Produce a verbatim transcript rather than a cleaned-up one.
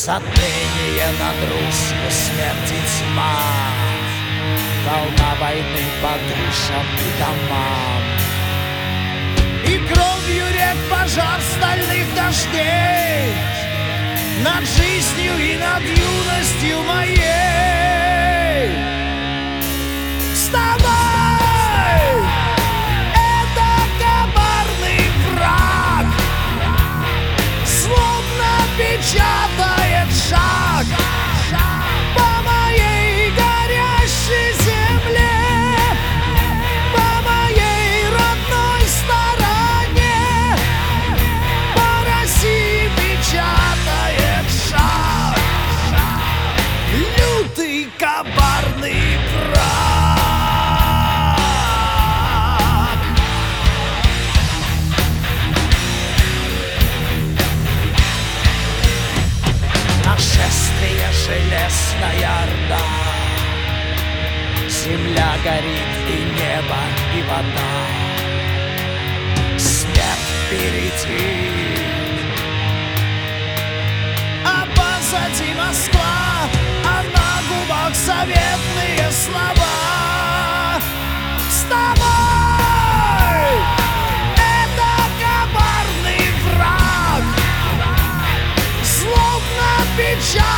Затмение над Русью, смерть и тьма, волна войны по душам и домам. И кровью рек пожар стальных дождей над жизнью и над юностью моей. Вставай! Это коварный враг, словно печатает шаг по моей горящей земле, по моей родной стороне, по России печатает шаг лютый коварный враг. Нашествие железная орда, земля горит и небо, и вода. Смерть впереди, а позади Москва, а на губах заветные слова. Вставай! Это коварный враг, словно печать